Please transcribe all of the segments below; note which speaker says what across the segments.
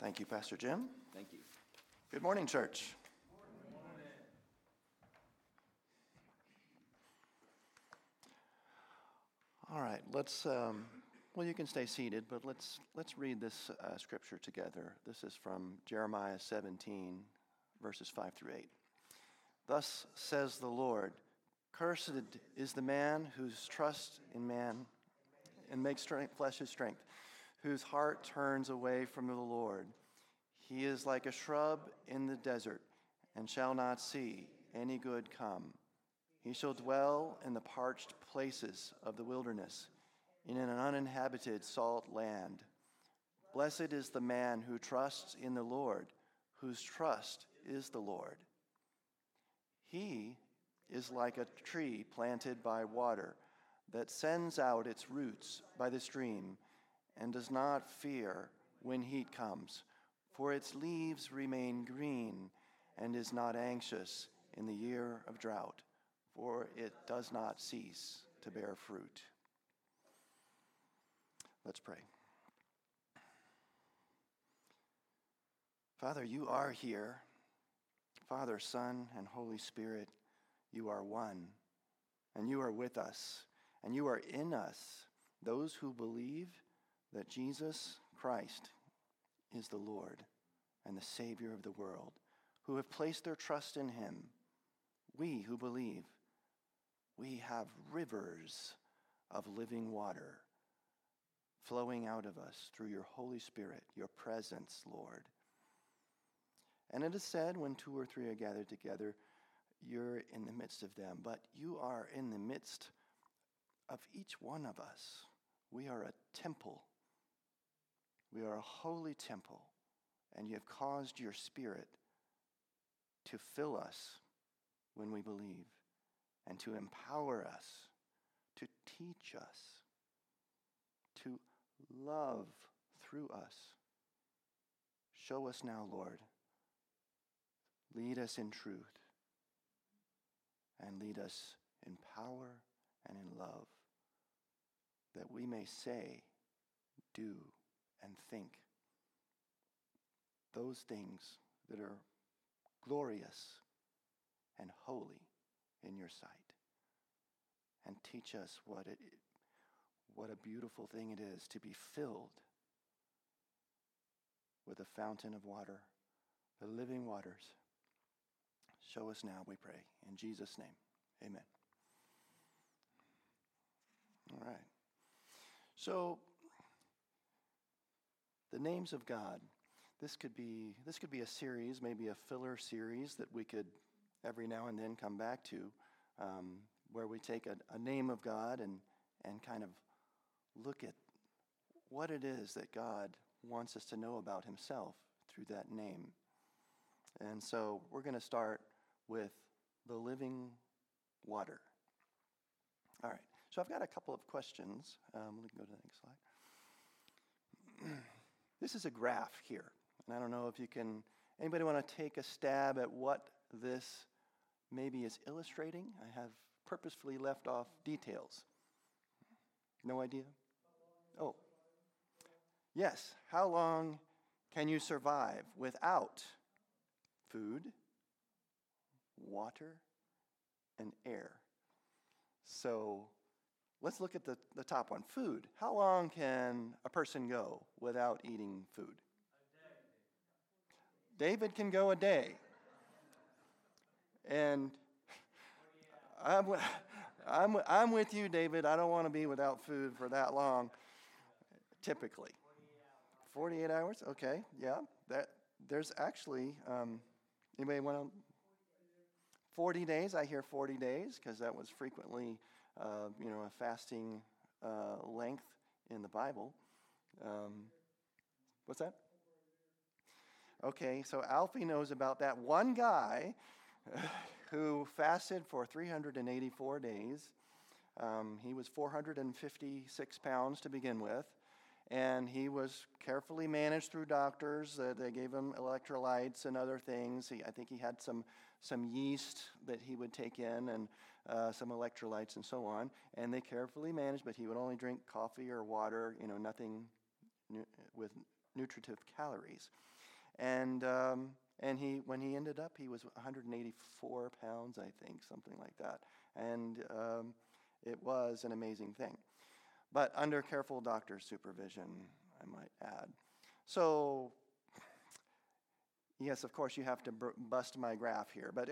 Speaker 1: Thank you, Pastor Jim.
Speaker 2: Thank you.
Speaker 1: Good morning, church.
Speaker 3: Good morning.
Speaker 1: All right, you can stay seated, but let's read this scripture together. This is from Jeremiah 17, verses 5 through 8. Thus says the Lord, cursed is the man whose trust in man and makes flesh his strength, whose heart turns away from the Lord. He is like a shrub in the desert, and shall not see any good come. He shall dwell in the parched places of the wilderness, in an uninhabited salt land. Blessed is the man who trusts in the Lord, whose trust is the Lord. He is like a tree planted by water, that sends out its roots by the stream, and does not fear when heat comes, for its leaves remain green, and is not anxious in the year of drought, for it does not cease to bear fruit. Let's pray. Father, you are here. Father, Son, and Holy Spirit, you are one, and you are with us, and you are in us, those who believe that Jesus Christ is the Lord and the Savior of the world, who have placed their trust in him. We who believe, we have rivers of living water flowing out of us through your Holy Spirit, your presence, Lord. And it is said, when two or three are gathered together, you're in the midst of them, but you are in the midst of each one of us. We are a temple. We are a holy temple, and you have caused your Spirit to fill us when we believe, and to empower us, to teach us, to love through us. Show us now, Lord. Lead us in truth, and lead us in power and in love, that we may say, do, and think those things that are glorious and holy in your sight. And teach us what a beautiful thing it is to be filled with a fountain of water, the living waters. Show us now, we pray. In Jesus' name, amen. All right. So, the names of God. This could be a series, maybe a filler series that we could every now and then come back to, where we take a name of God and kind of look at what it is that God wants us to know about himself through that name. And so we're going to start with the living water. All right, so I've got a couple of questions. We can go to the next slide. This is a graph here. And I don't know if anybody want to take a stab at what this maybe is illustrating? I have purposefully left off details. No idea? Oh. Yes. How long can you survive without food, water, and air? So let's look at the top one. Food. How long can a person go without eating food? David can go a day. And I'm with you, David. I don't want to be without food for that long, typically. 48 hours? Okay, yeah. There's actually, anybody want to? 40 days, I hear 40 days, because that was frequently, a fasting length in the Bible. What's that? Okay, so Alfie knows about that one guy who fasted for 384 days. He was 456 pounds to begin with, and he was carefully managed through doctors. They gave him electrolytes and other things. I think he had some yeast that he would take in, and some electrolytes and so on. And they carefully managed, but he would only drink coffee or water, nothing with nutritive calories. And when he ended up, he was 184 pounds, I think, something like that. And it was an amazing thing. But under careful doctor supervision, I might add. So, yes, of course, you have to bust my graph here. But,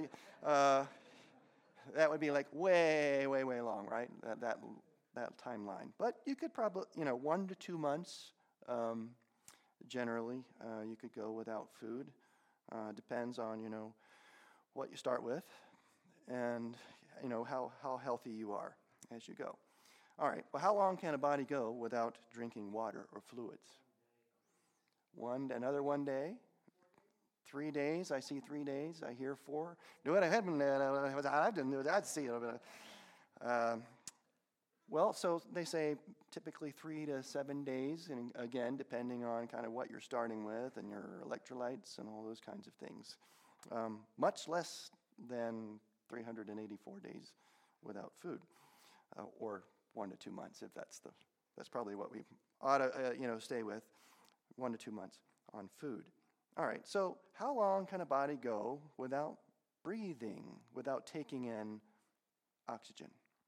Speaker 1: that would be like way, way, way long, right? That timeline. But you could probably, 1 to 2 months, generally, you could go without food. Depends on, what you start with and, how healthy you are as you go. All right, well, how long can a body go without drinking water or fluids? Another 1 day? 3 days? I see 3 days. I hear 4. Do it ahead. I didn't do that. I'd see it. Well, so they say typically 3 to 7 days, and again, depending on kind of what you're starting with and your electrolytes and all those kinds of things. Much less than 384 days without food, or 1 to 2 months, if that's probably what we ought to stay with, 1 to 2 months on food. All right, so how long can a body go without breathing, without taking in oxygen?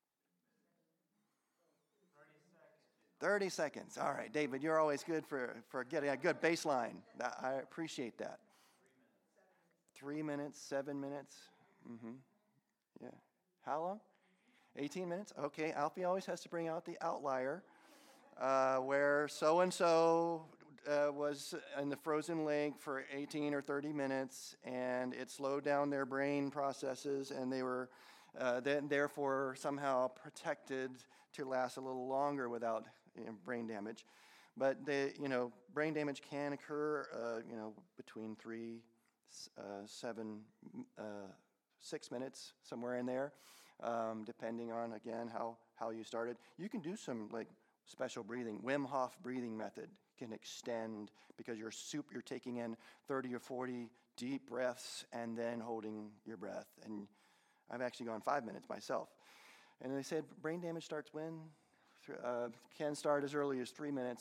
Speaker 1: 30 seconds. All right, David, you're always good for getting a good baseline. I appreciate that. 3 minutes, 7 minutes. Mm-hmm. Yeah. How long? 18 minutes? Okay, Alfie always has to bring out the outlier where so-and-so was in the frozen lake for 18 or 30 minutes, and it slowed down their brain processes, and they were then therefore somehow protected to last a little longer without brain damage. But brain damage can occur, between 3, 7, 6 minutes, somewhere in there, depending on, again, how you started. You can do some special breathing. Wim Hof breathing method can extend because you're taking in 30 or 40 deep breaths and then holding your breath. And I've actually gone 5 minutes myself. And they said brain damage starts when? Can start as early as 3 minutes.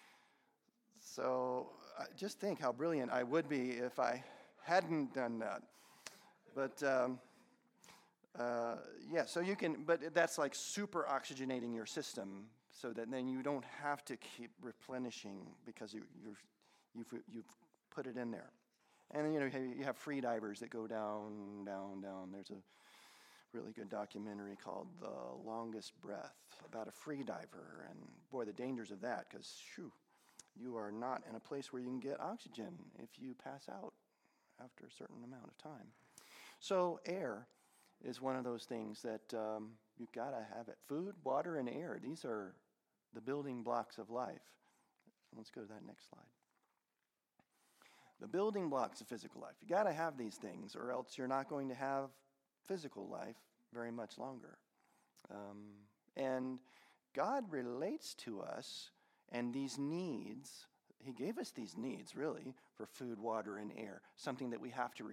Speaker 1: So just think how brilliant I would be if I hadn't done that. But so you can, but that's like super oxygenating your system so that then you don't have to keep replenishing because you've put it in there. And then, you have free divers that go down, down, down. There's a really good documentary called The Longest Breath about a free diver. And boy, the dangers of that, because you are not in a place where you can get oxygen if you pass out after a certain amount of time. So air is one of those things that you've got to have it. Food, water, and air, these are the building blocks of life. Let's go to that next slide. The building blocks of physical life. You got to have these things, or else you're not going to have physical life very much longer. And God relates to us and these needs. He gave us these needs, really, for food, water, and air, something that we have to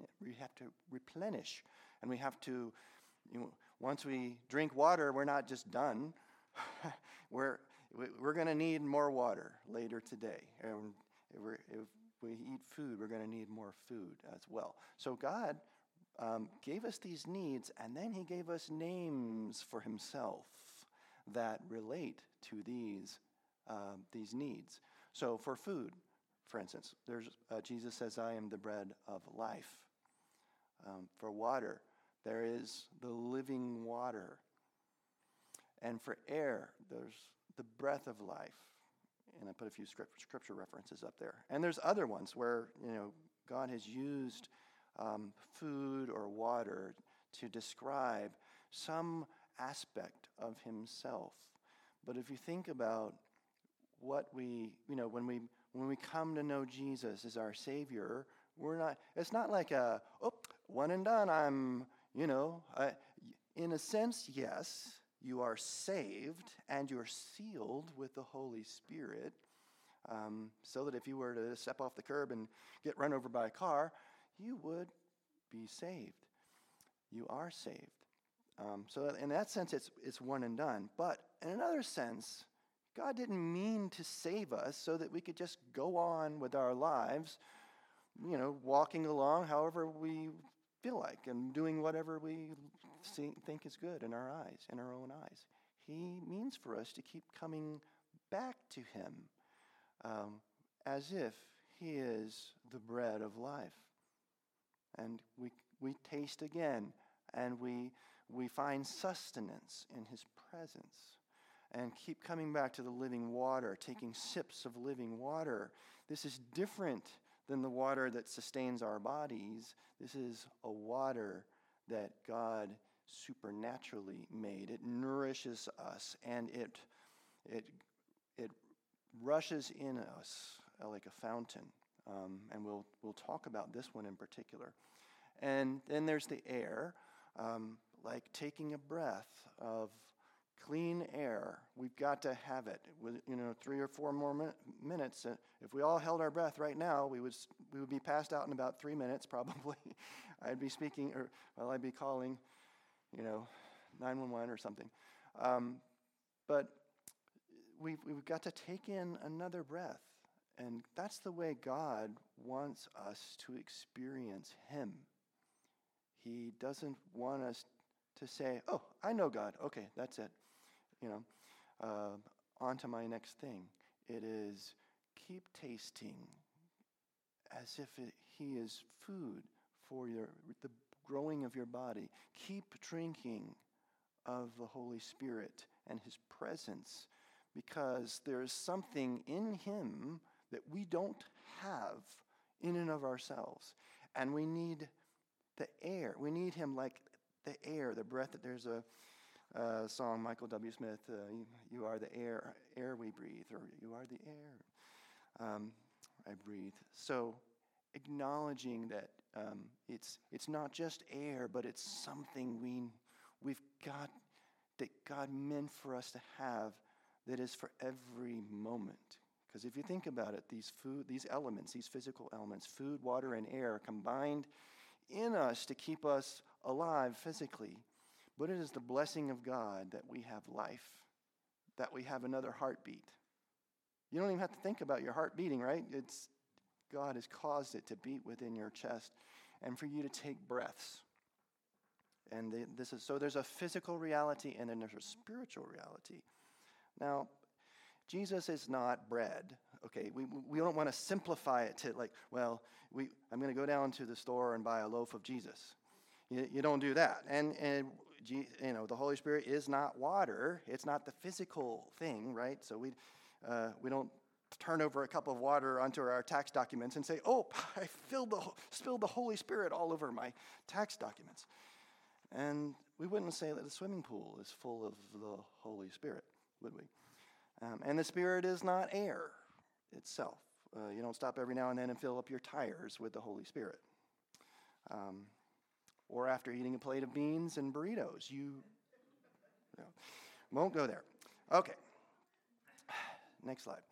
Speaker 1: replenish. And we have to, once we drink water, we're not just done. We're going to need more water later today. And if we eat food, we're going to need more food as well. So God gave us these needs, and then he gave us names for himself that relate to these needs. So for food, for instance, Jesus says, I am the bread of life. For water, there is the living water. And for air, there's the breath of life. And I put a few scripture references up there. And there's other ones where, God has used food or water to describe some aspect of himself. But if you think about what when we come to know Jesus as our Savior, it's not like one and done. In a sense, yes, you are saved and you're sealed with the Holy Spirit, so that if you were to step off the curb and get run over by a car, you would be saved. You are saved. So in that sense, it's one and done. But in another sense, God didn't mean to save us so that we could just go on with our lives, walking along however we feel like and doing whatever we think is good in our own eyes. He means for us to keep coming back to him as if he is the bread of life. And we taste again, and we find sustenance in his presence. And keep coming back to the living water, taking sips of living water. This is different than the water that sustains our bodies. This is a water that God supernaturally made. It nourishes us, and it rushes in us like a fountain. And we'll talk about this one in particular. And then there's the air, like taking a breath of clean air. We've got to have it. With 3 or 4 more minutes. If we all held our breath right now, we would be passed out in about 3 minutes probably. I'd be speaking, I'd be calling, 911 or something. But we've got to take in another breath, and that's the way God wants us to experience him. He doesn't want us to say, "Oh, I know God. Okay, that's it." On to my next thing. It is keep tasting as if he is food for the growing of your body. Keep drinking of the Holy Spirit and his presence, because there is something in him that we don't have in and of ourselves. And we need the air. We need him like the air, the breath. There's a song, Michael W. Smith, you are the air we breathe, or you are the air I breathe. So acknowledging that it's not just air, but it's something we've got, that God meant for us to have, that is for every moment. Because if you think about it, these elements, these physical elements, food, water, and air, combined in us to keep us alive physically. But it is the blessing of God that we have life, that we have another heartbeat. You don't even have to think about your heart beating, right? God has caused it to beat within your chest, and for you to take breaths. And so there's a physical reality, and then there's a spiritual reality. Now, Jesus is not bread. Okay, we don't want to simplify it to like, I'm going to go down to the store and buy a loaf of Jesus. You don't do that. And the Holy Spirit is not water. It's not the physical thing, right? So we don't turn over a cup of water onto our tax documents and say, "Oh, I spilled the Holy Spirit all over my tax documents." And we wouldn't say that the swimming pool is full of the Holy Spirit, would we? And the Spirit is not air itself. You don't stop every now and then and fill up your tires with the Holy Spirit. Or after eating a plate of beans and burritos, you won't go there. Okay. Next slide.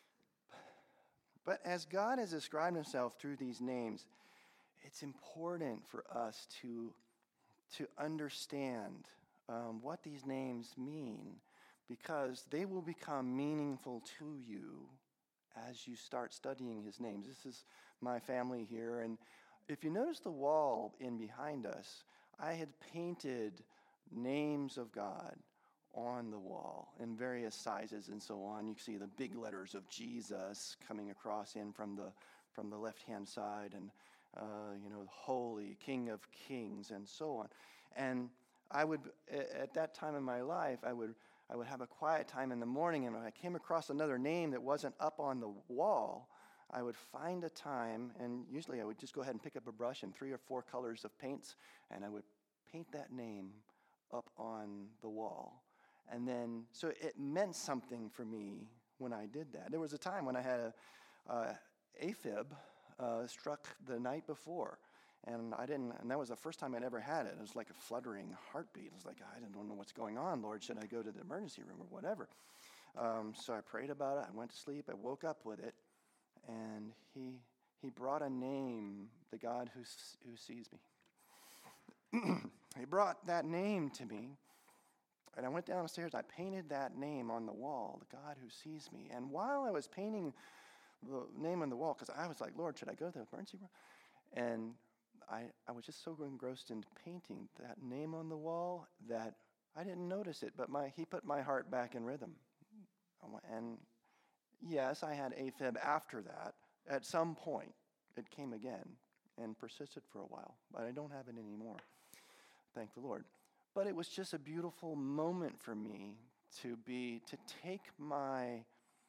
Speaker 1: But as God has described himself through these names, it's important for us to understand what these names mean, because they will become meaningful to you as you start studying his names. This is my family here, and if you notice the wall in behind us, I had painted names of God on the wall in various sizes and so on. You can see the big letters of Jesus coming across in from the left-hand side, and Holy, King of Kings, and so on. And I would, at that time in my life, I would have a quiet time in the morning, and when I came across another name that wasn't up on the wall, I would find a time, and usually I would just go ahead and pick up a brush and 3 or 4 colors of paints, and I would paint that name up on the wall. And then, so it meant something for me when I did that. There was a time when I had a AFib struck the night before, and that was the first time I'd ever had it. It was like a fluttering heartbeat. It was like, I don't know what's going on, Lord. Should I go to the emergency room or whatever? So I prayed about it. I went to sleep. I woke up with it. And he brought a name, the God who sees me. He brought that name to me, And I went downstairs, I painted that name on the wall, the God who sees me. And while I was painting the name on the wall, because I was like, Lord, should I go to the emergency room? And I was just so engrossed in painting that name on the wall that I didn't notice it, but he put my heart back in rhythm. And yes, I had AFib after that. At some point, it came again and persisted for a while, but I don't have it anymore. Thank the Lord. But it was just a beautiful moment for me to take my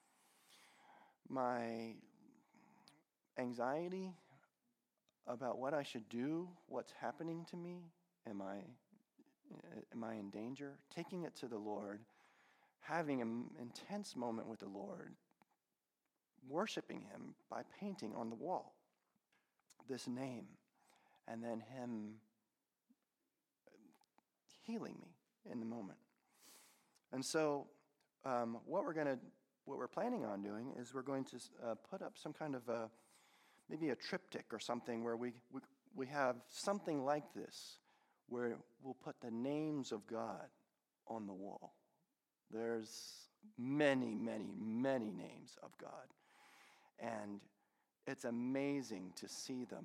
Speaker 1: anxiety about what I should do, what's happening to me, am I in danger, taking it to the Lord, having an intense moment with the Lord, worshiping him by painting on the wall this name, and then him healing me in the moment. And so what we're planning on doing is we're going to put up some kind of maybe a triptych or something where we have something like this, where we'll put the names of God on the wall. There's many, many, many names of God. And it's amazing to see them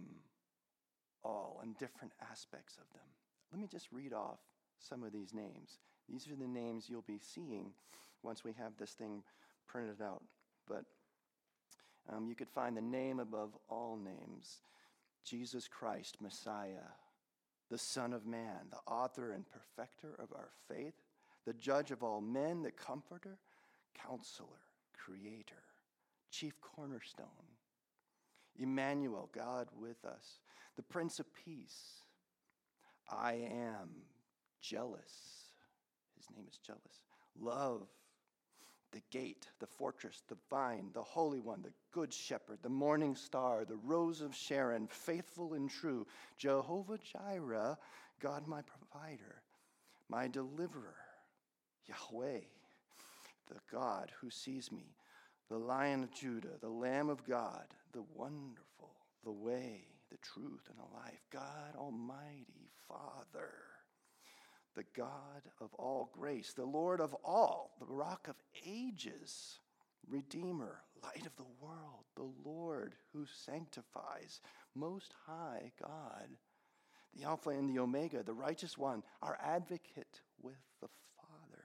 Speaker 1: all and different aspects of them. Let me just read off some of these names. These are the names you'll be seeing once we have this thing printed out. But you could find the name above all names, Jesus Christ, Messiah, the Son of Man, the author and perfecter of our faith, the judge of all men, the comforter, counselor, creator, chief cornerstone, Emmanuel, God with us, the Prince of Peace, I am jealous. His name is jealous. Love, the gate, the fortress, the vine, the Holy One, the good shepherd, the morning star, the rose of Sharon, faithful and true, Jehovah Jireh, God my provider, my deliverer, Yahweh, the God who sees me, the Lion of Judah, the Lamb of God, the wonderful, the way, the truth, and the life, God Almighty, Father, the God of all grace, the Lord of all, the Rock of ages, Redeemer, light of the world, the Lord who sanctifies, Most High God, the Alpha and the Omega, the Righteous One, our advocate with the Father,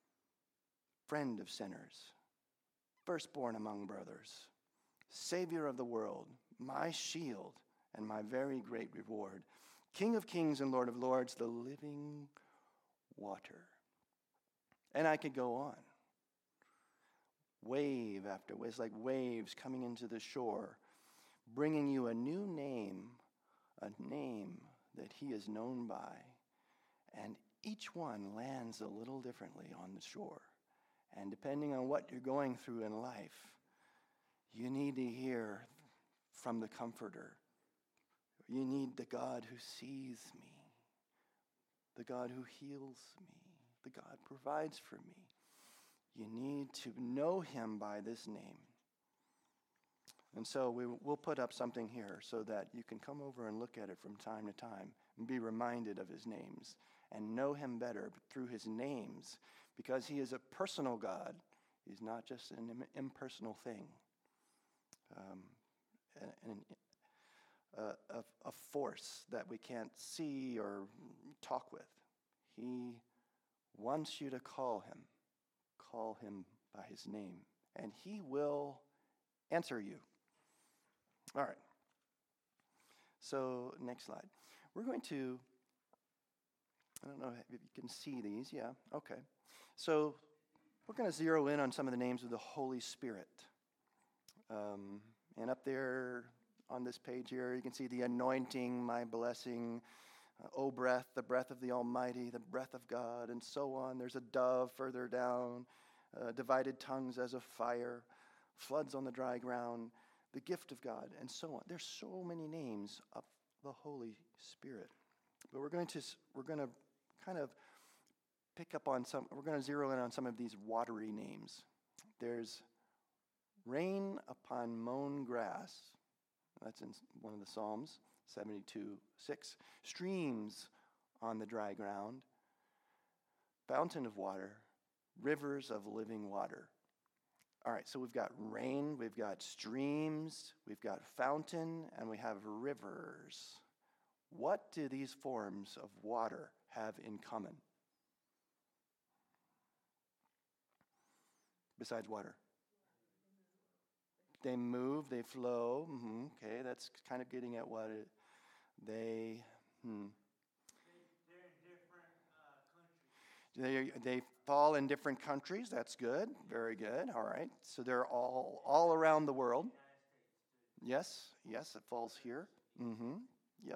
Speaker 1: friend of sinners, firstborn among brothers, Savior of the world, my shield and my very great reward, King of kings and Lord of lords, the living water. And I could go on. Wave after wave, it's like waves coming into the shore, bringing you a new name, a name that he is known by. And each one lands a little differently on the shore. And depending on what you're going through in life, you need to hear from the Comforter. You need the God who sees me, the God who heals me, the God who provides for me. You need to know him by this name. And so we'll put up something here so that you can come over and look at it from time to time and be reminded of his names and know him better through his names, because he is a personal God. He's not just an impersonal thing, a force that we can't see or talk with. He wants you to call him by his name, and he will answer you. All right. So next slide. We're going to, I don't know if you can see these. Yeah, okay. So we're going to zero in on some of the names of the Holy Spirit. And up there on this page here, you can see the anointing, my blessing, O breath, the breath of the Almighty, the breath of God, and so on. There's a dove further down, divided tongues as of fire, floods on the dry ground, the gift of God, and so on. There's so many names of the Holy Spirit. But we're going to kind of pick up on some, we're going to zero in on some of these watery names. There's rain upon mown grass. That's in one of the Psalms, 72:6. Streams on the dry ground. fountain of water, rivers of living water. All right, so we've got rain, we've got streams, we've got fountain, and we have rivers. What do these forms of water have in common? Besides water. They move, they flow. Okay, that's kind of getting at what they.
Speaker 2: They're in different countries.
Speaker 1: They fall in different countries. That's good. Very good. All right. So they're all around the world. Yes. Yes, it falls here. Yep.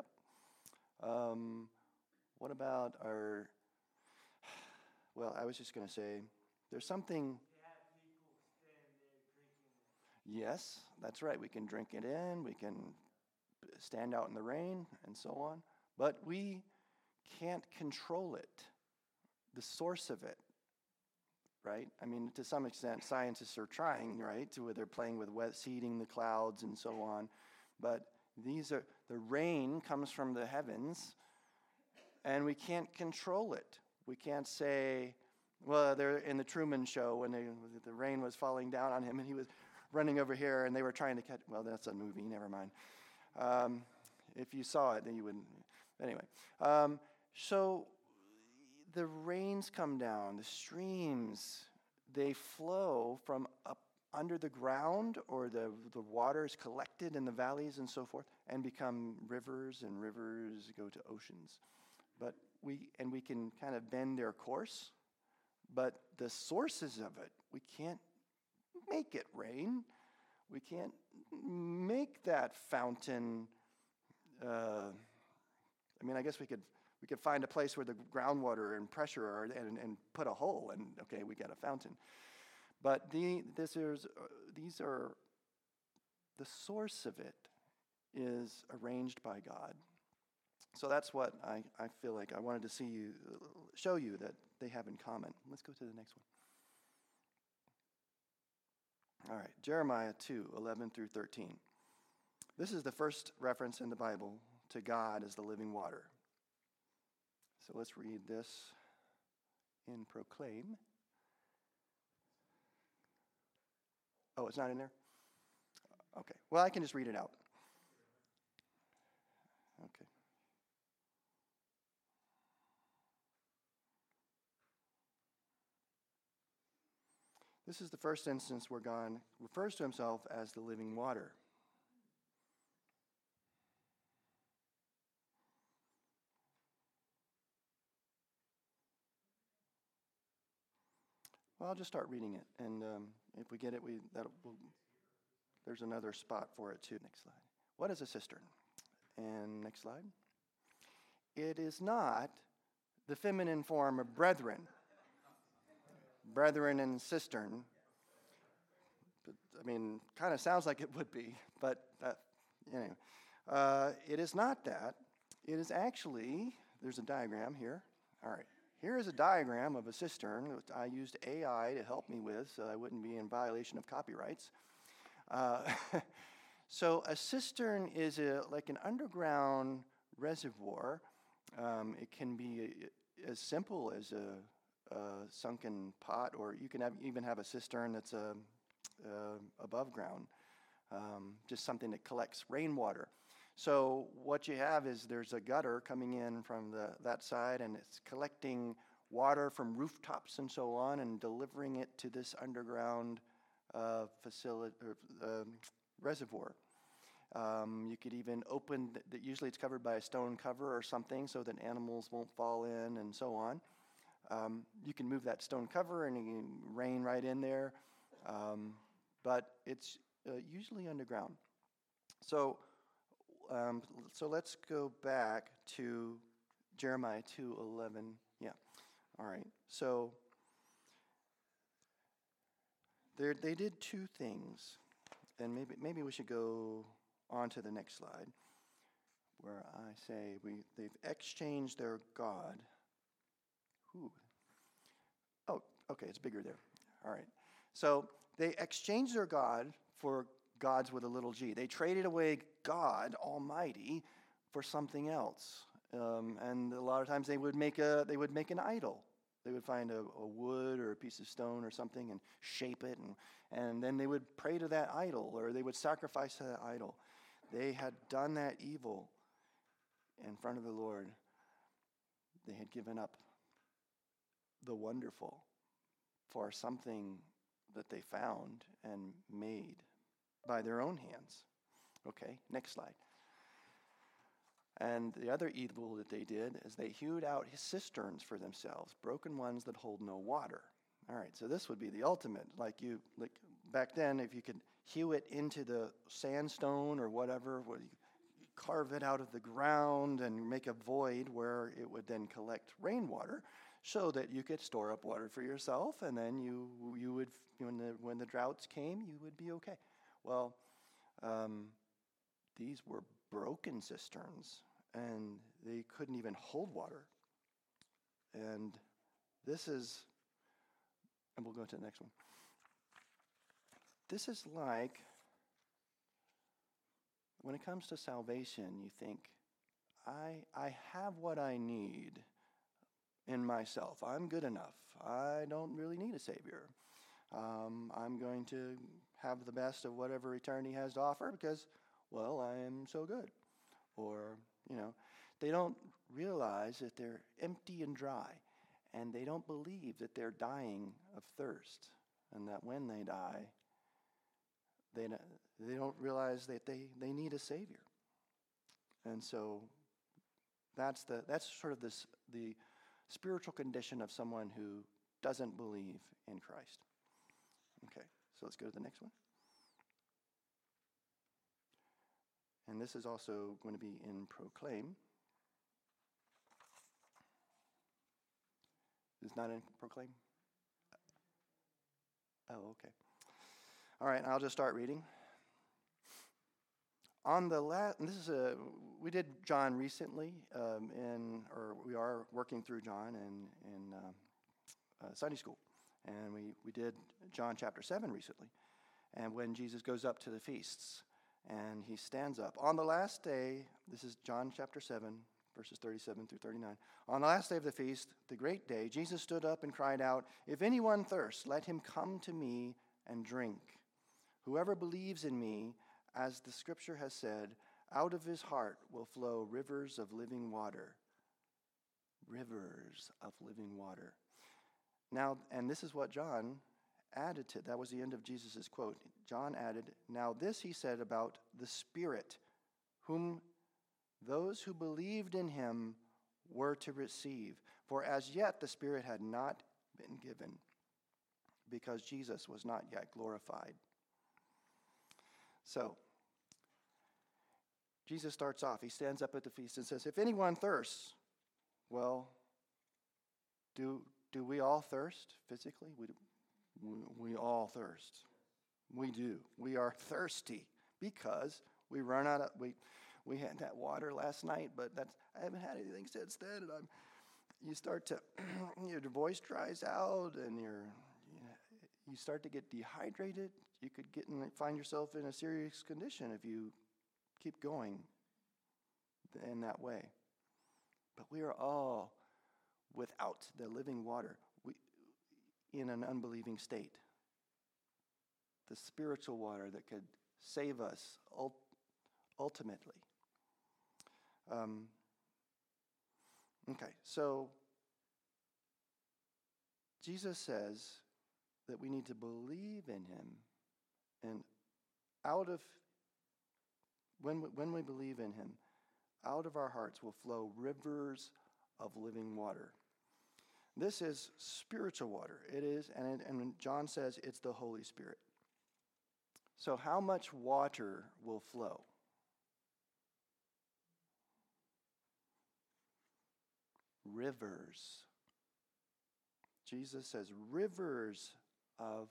Speaker 1: What about our? Well, I was just going to say, there's something.
Speaker 2: They have people stand there drinking it.
Speaker 1: Yes, that's right. We can drink it in. We can stand out in the rain and so on. But we can't control it, the source of it, right? I mean, to some extent, scientists are trying, right? Where they're playing with seeding the clouds and so on. But the rain comes from the heavens, and we can't control it. We can't say, well, they're in the Truman Show when the rain was falling down on him, and he was running over here, and they were trying to catch. Well, that's a movie. Never mind. If you saw it, then you wouldn't. Anyway, so the rains come down, the streams, they flow from up under the ground, or the water is collected in the valleys and so forth, and become rivers, and rivers go to oceans. But we can kind of bend their course, but the sources of it, we can't make it rain. We can't make that fountain. I guess we could find a place where the groundwater and pressure are, and put a hole, and okay, we got a fountain. But these are the source of it is arranged by God. So that's what I feel like I wanted to show you that they have in common. Let's go to the next one. All right, Jeremiah 2:11 through 13. This is the first reference in the Bible to God as the living water. So let's read this in Proclaim. Oh, it's not in there? Okay. Well, I can just read it out. Okay. This is the first instance where God refers to himself as the living water. Well, I'll just start reading it, and if we get it, there's another spot for it too. Next slide. What is a cistern? And next slide. It is not the feminine form of brethren. Brethren and cistern. Kind of sounds like it would be, but anyway. It is not that. It is actually, there's a diagram here. All right. Here is a diagram of a cistern that I used AI to help me with so I wouldn't be in violation of copyrights. So a cistern is like an underground reservoir. It can be as simple as a sunken pot, or you can even have a cistern that's above ground, just something that collects rainwater. So what you have is there's a gutter coming in from that side, and it's collecting water from rooftops and so on, and delivering it to this underground facility reservoir. You could even open usually it's covered by a stone cover or something so that animals won't fall in and so on. You can move that stone cover and you can rain right in there, but it's usually underground. So let's go back to Jeremiah 2:11. Yeah. All right. So they did two things, and maybe we should go on to the next slide, where I say they've exchanged their God. Ooh. Oh, okay. It's bigger there. All right. So they exchanged their God for gods with a little g. They traded away God Almighty for something else, and a lot of times they would make an idol. They would find a wood or a piece of stone or something and shape it, and then they would pray to that idol, or they would sacrifice to that idol. They had done that evil in front of the Lord. They had given up the wonderful for something that they found and made by their own hands. Okay, next slide. And the other evil that they did is they hewed out his cisterns for themselves, broken ones that hold no water. All right, so this would be the ultimate. Like back then, if you could hew it into the sandstone or whatever, you carve it out of the ground and make a void where it would then collect rainwater, so that you could store up water for yourself, and then you would, when the droughts came, you would be okay. Well, these were broken cisterns, and they couldn't even hold water. And this is, and we'll go to the next one. This is like, when it comes to salvation, you think, I have what I need in myself. I'm good enough. I don't really need a Savior. I'm going to have the best of whatever eternity has to offer because, well, I am so good. Or, they don't realize that they're empty and dry, and they don't believe that they're dying of thirst, and that when they die, they don't realize that they need a Savior. And so that's sort of the spiritual condition of someone who doesn't believe in Christ. Okay, so let's go to the next one. And this is also going to be in Proclaim. It's not in Proclaim? Oh, okay. All right, I'll just start reading. We did John recently, we are working through John in Sunday school, and we did John chapter 7 recently, and when Jesus goes up to the feasts, and he stands up. On the last day, this is John chapter 7, verses 37 through 39. On the last day of the feast, the great day, Jesus stood up and cried out, "If anyone thirsts, let him come to me and drink. Whoever believes in me, as the scripture has said, out of his heart will flow rivers of living water." Rivers of living water. Now, and this is what John added to, that was the end of Jesus' quote. John added, "Now this he said about the Spirit, whom those who believed in him were to receive. For as yet the Spirit had not been given, because Jesus was not yet glorified." So, Jesus starts off, he stands up at the feast and says, "If anyone thirsts," well, do we all thirst physically? We all thirst. We do. We are thirsty because we run out of, we had that water last night, but I haven't had anything since then, and you start to, your voice dries out, and you start to get dehydrated. You could find yourself in a serious condition if you keep going in that way. But we are all without the living water, in an unbelieving state. The spiritual water that could save us ultimately. Okay, so Jesus says that we need to believe in him, and when we believe in him, out of our hearts will flow rivers of living water. This is spiritual water. It is, and John says it's the Holy Spirit. So how much water will flow? Rivers. Jesus says rivers of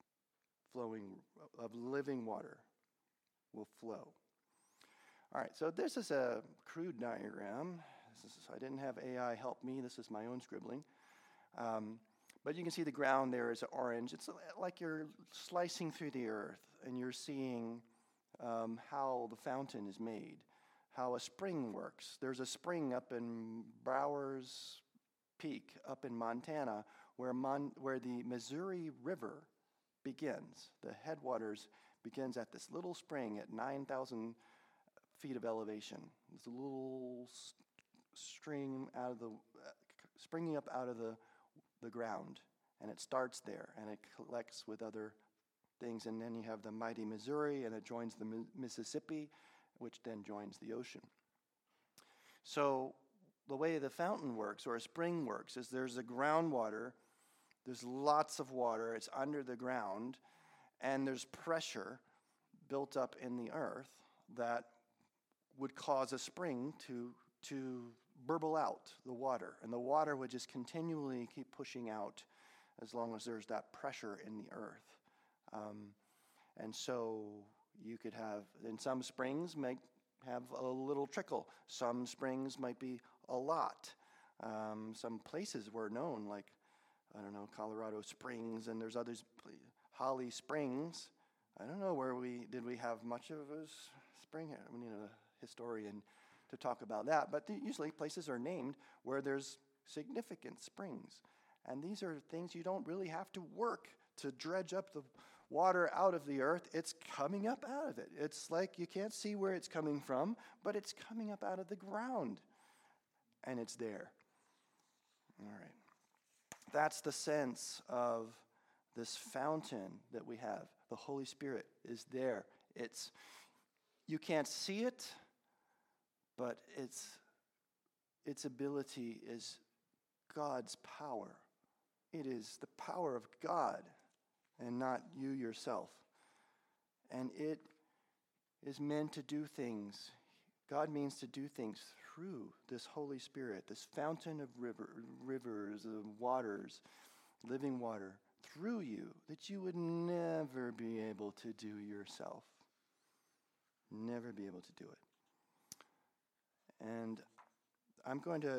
Speaker 1: living water will flow. All right, so this is a crude diagram. I didn't have AI help me. This is my own scribbling. But you can see the ground there is orange. It's like you're slicing through the earth, and you're seeing how the fountain is made, how a spring works. There's a spring up in Browers Peak up in Montana, where the Missouri River begins. The headwaters begins at this little spring at 9,000 feet of elevation. It's a little stream springing up out of the ground, and it starts there, and it collects with other things, and then you have the mighty Missouri, and it joins the Mississippi, which then joins the ocean. So the way the fountain works, or a spring works, is there's a groundwater, there's lots of water, it's under the ground, and there's pressure built up in the earth that would cause a spring to burble out the water, and the water would just continually keep pushing out as long as there's that pressure in the earth. And so you could have, in some springs, have a little trickle. Some springs might be a lot. Some places were known, like, I don't know, Colorado Springs, and there's others, Holly Springs. I don't know did we have much of a spring here? We need a historian to talk about that. But usually places are named where there's significant springs. And these are things you don't really have to work to dredge up the water out of the earth. It's coming up out of it. It's like you can't see where it's coming from, but it's coming up out of the ground. And it's there. All right. That's the sense of this fountain that we have. The Holy Spirit is there. You can't see it, but its ability is God's power. It is the power of God and not you yourself. And it is meant to do things. God means to do things through this Holy Spirit, this fountain of rivers, of waters, living water, through you, that you would never be able to do yourself. Never be able to do it. And I'm going to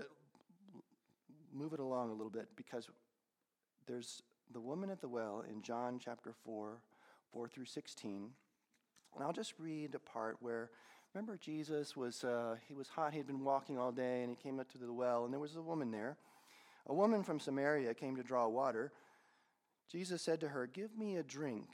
Speaker 1: move it along a little bit because there's the woman at the well in John chapter 4 through 16. And I'll just read a part where, remember Jesus he was hot, he'd been walking all day, and he came up to the well, and there was a woman there. A woman from Samaria came to draw water. Jesus said to her, "Give me a drink."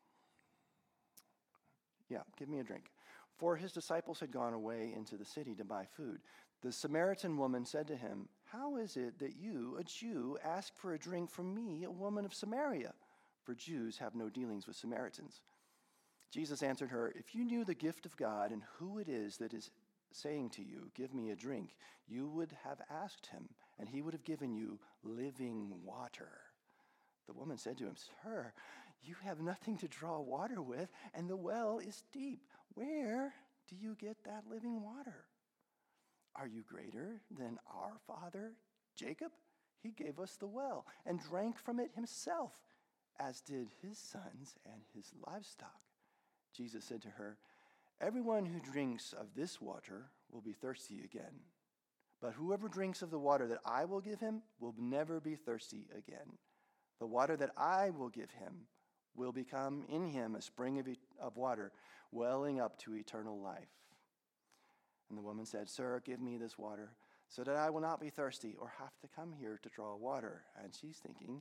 Speaker 1: Yeah, give me a drink. For his disciples had gone away into the city to buy food. The Samaritan woman said to him, "How is it that you, a Jew, ask for a drink from me, a woman of Samaria? For Jews have no dealings with Samaritans." Jesus answered her, "If you knew the gift of God and who it is that is saying to you, 'Give me a drink,' you would have asked him, and he would have given you living water." The woman said to him, "Sir, you have nothing to draw water with, and the well is deep. Where do you get that living water? Are you greater than our father, Jacob? He gave us the well and drank from it himself, as did his sons and his livestock." Jesus said to her, "Everyone who drinks of this water will be thirsty again. But whoever drinks of the water that I will give him will never be thirsty again. The water that I will give him will become in him a spring of water, welling up to eternal life." And the woman said, "Sir, give me this water, so that I will not be thirsty or have to come here to draw water." And she's thinking,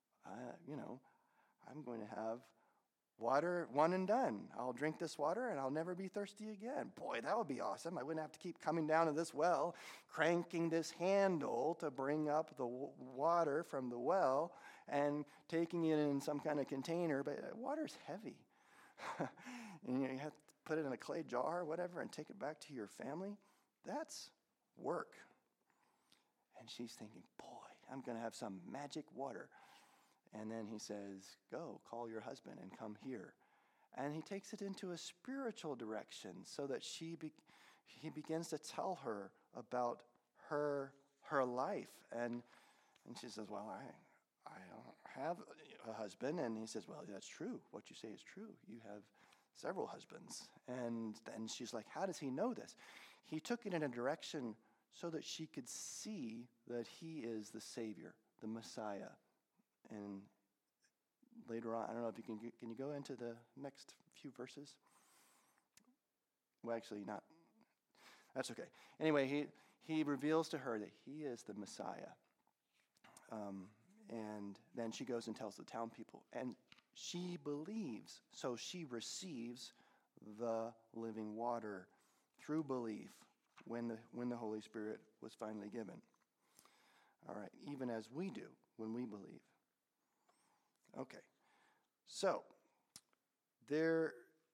Speaker 1: I'm going to have water, one and done. I'll drink this water and I'll never be thirsty again. Boy, that would be awesome. I wouldn't have to keep coming down to this well, cranking this handle to bring up the water from the well and taking it in some kind of container. But water's heavy. And you have to put it in a clay jar or whatever and take it back to your family. That's work. And she's thinking, boy, I'm going to have some magic water. And then he says, "Go, call your husband and come here." And he takes it into a spiritual direction so that he begins to tell her about her life. And she says, "Well, I don't have a husband." And he says, "Well, that's true. What you say is true. You have several husbands." And then she's like, "How does he know this?" He took it in a direction so that she could see that he is the Savior, the Messiah. And later on, I don't know if you can you go into the next few verses? Well, actually not. That's okay. Anyway, he reveals to her that he is the Messiah. And then she goes and tells the town people. And she believes, so she receives the living water through belief when the Holy Spirit was finally given. All right, even as we do when we believe. Okay, so there's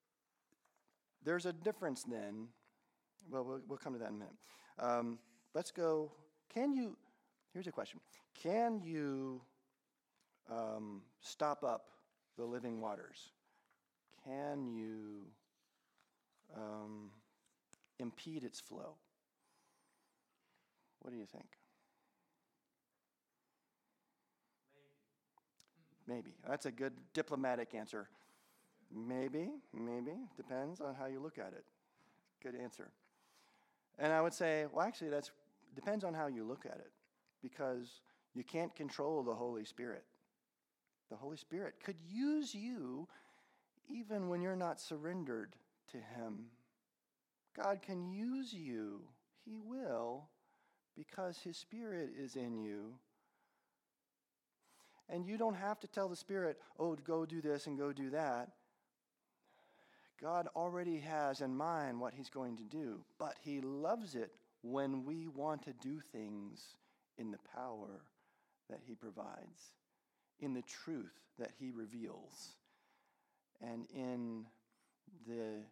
Speaker 1: a difference then. Well, we'll come to that in a minute. Let's go. Here's a question. Can you stop up the living waters? Can you impede its flow? What do you think? Maybe. That's a good diplomatic answer. Maybe. Depends on how you look at it. Good answer. And I would say, well, actually, that depends on how you look at it, because you can't control the Holy Spirit. The Holy Spirit could use you even when you're not surrendered to Him. God can use you. He will, because His Spirit is in you. And you don't have to tell the Spirit, oh, go do this and go do that. God already has in mind what He's going to do, but He loves it when we want to do things in the power that He provides, in the truth that He reveals, and in the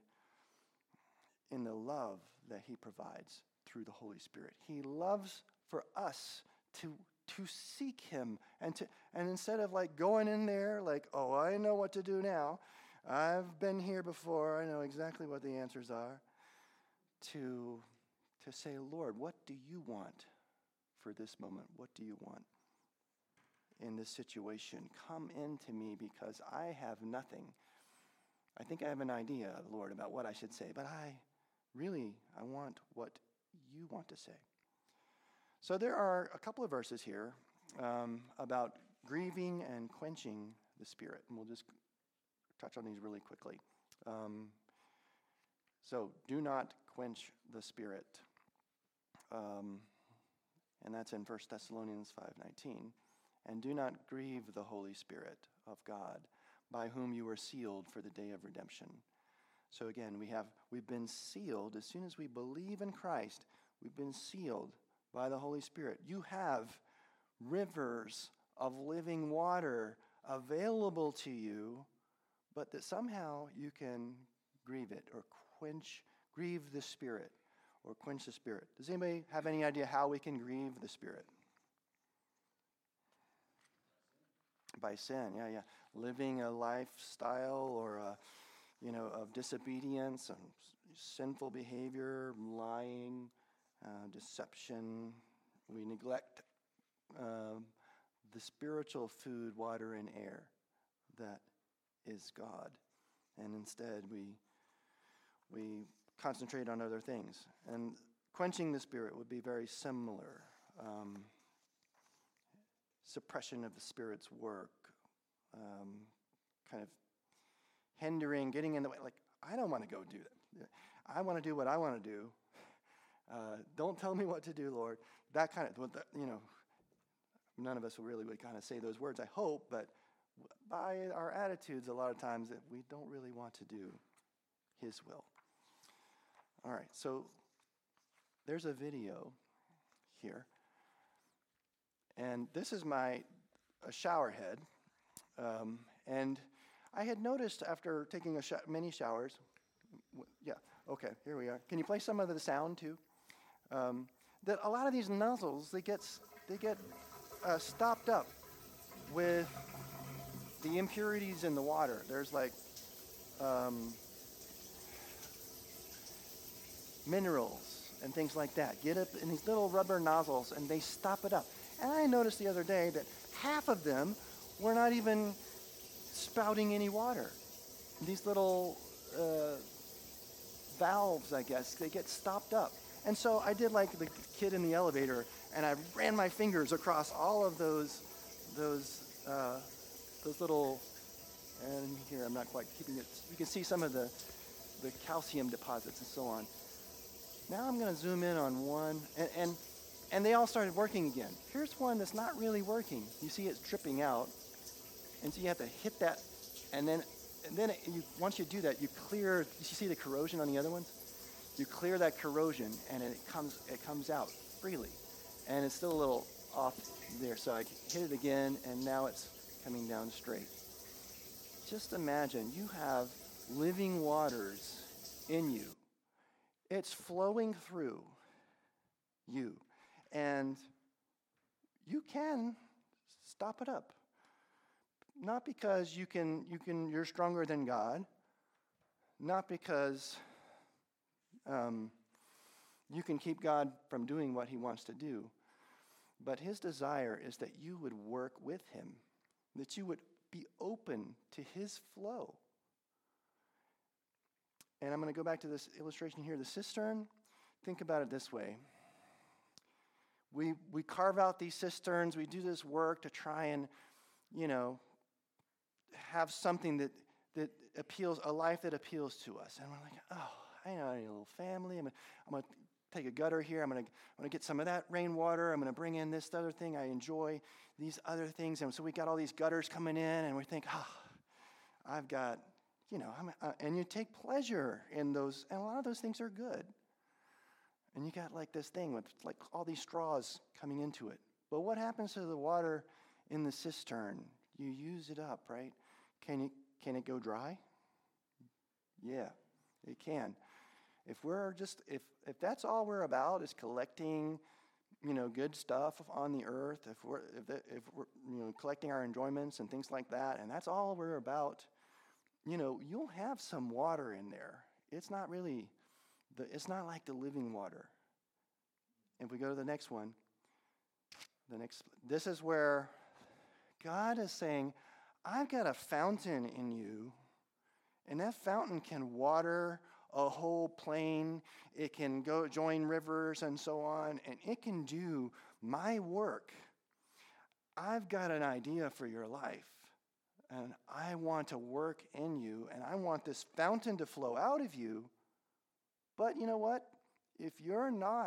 Speaker 1: love that He provides through the Holy Spirit. He loves for us to seek Him, and instead of like going in there like, oh, I know what to do now, I've been here before, I know exactly what the answers are, to say, Lord, what do you want for this moment? What do you want in this situation? Come into me, because I have nothing. I think I have an idea, Lord, about what I should say, but I want what you want to say. So there are a couple of verses here about grieving and quenching the Spirit, and we'll just touch on these really quickly. So do not quench the Spirit, and that's in 1 Thessalonians 5:19. And do not grieve the Holy Spirit of God, by whom you were sealed for the day of redemption. So again, we've been sealed as soon as we believe in Christ. We've been sealed by the Holy Spirit. You have rivers of living water available to you, but that somehow you can grieve it or grieve the Spirit or quench the Spirit. Does anybody have any idea how we can grieve the Spirit? By sin, yeah. Living a lifestyle or of disobedience and sinful behavior, lying, deception. We neglect the spiritual food, water, and air that is God, and instead we concentrate on other things. And quenching the Spirit would be very similar. Suppression of the Spirit's work, kind of hindering, getting in the way. Like, I don't want to go do that. I want to do what I want to do. Don't tell me what to do, Lord. That kind of, none of us really would kind of say those words, I hope, but by our attitudes, a lot of times that we don't really want to do His will. All right, so there's a video here. And this is a shower head. And I had noticed after taking many showers, yeah, okay, here we are. Can you play some of the sound too? That a lot of these nozzles, they get stopped up with the impurities in the water. There's like minerals and things like that. Get up in these little rubber nozzles and they stop it up. And I noticed the other day that half of them were not even spouting any water. These little valves, I guess, they get stopped up. And so I did like the kid in the elevator, and I ran my fingers across all of those little, and here I'm not quite keeping it. You can see some of the calcium deposits and so on. Now I'm going to zoom in on one, and And they all started working again. Here's one that's not really working. You see it's dripping out. And so you have to hit that. And then once you do that, you clear, you see the corrosion on the other ones? You clear that corrosion and it comes out freely. And it's still a little off there. So I hit it again and now it's coming down straight. Just imagine you have living waters in you. It's flowing through you. And you can stop it up. Not because you're stronger than God. Not because you can keep God from doing what he wants to do. But his desire is that you would work with him. That you would be open to his flow. And I'm going to go back to this illustration here. The cistern, think about it this way. We carve out these cisterns. We do this work to try and, have something that appeals, a life that appeals to us. And we're like, oh, I know I need a little family. I'm going to take a gutter here. I'm going to get some of that rainwater. I'm going to bring in this other thing. I enjoy these other things. And so we got all these gutters coming in, and we think, I've got, and you take pleasure in those, and a lot of those things are good. And you got like this thing with like all these straws coming into it. But what happens to the water in the cistern? You use it up, right? Can it go dry? Yeah, it can. If that's all we're about is collecting, good stuff on the earth, if we're collecting our enjoyments and things like that, and that's all we're about, you'll have some water in there. It's not really it's not like the living water. If we go to the next one, this is where God is saying, I've got a fountain in you, and that fountain can water a whole plain. It can go join rivers and so on, and it can do my work. I've got an idea for your life, and I want to work in you, and I want this fountain to flow out of you. But you know what? If you're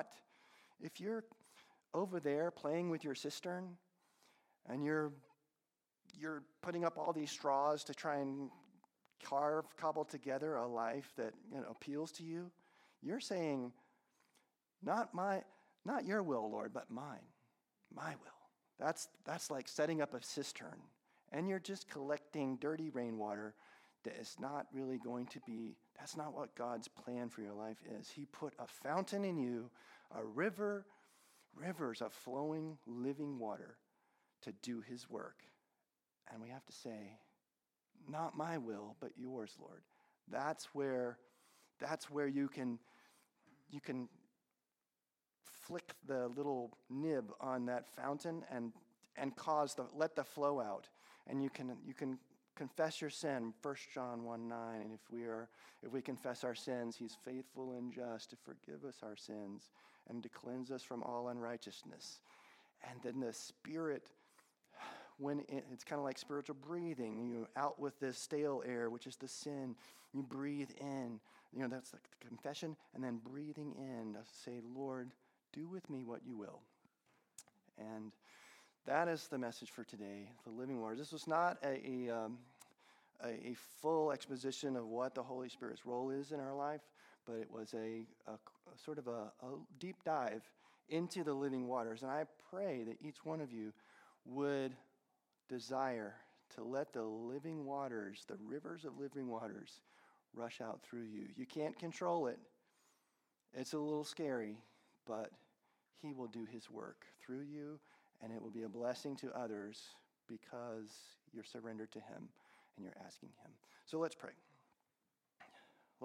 Speaker 1: over there playing with your cistern and you're putting up all these straws to try and cobble together a life that appeals to you, you're saying, not your will, Lord, but mine, my will. That's like setting up a cistern, and you're just collecting dirty rainwater that is not really going to be. That's not what God's plan for your life is. He put a fountain in you, rivers of flowing, living water to do his work. And we have to say, not my will, but yours, Lord. That's where you can flick the little nib on that fountain and let the flow out. And you can confess your sin, 1 John 1:9. And if we confess our sins, he's faithful and just to forgive us our sins and to cleanse us from all unrighteousness. And then the Spirit, it's kind of like spiritual breathing. You out with this stale air, which is the sin. You breathe in. That's like the confession, and then breathing in to say, Lord, do with me what you will. And that is the message for today, the living water. This was not a full exposition of what the Holy Spirit's role is in our life, but it was a sort of a deep dive into the living waters. And I pray that each one of you would desire to let the living waters, the rivers of living waters, rush out through you. You can't control it. It's a little scary, but he will do his work through you, and it will be a blessing to others because you're surrendered to him and you're asking him. So let's pray.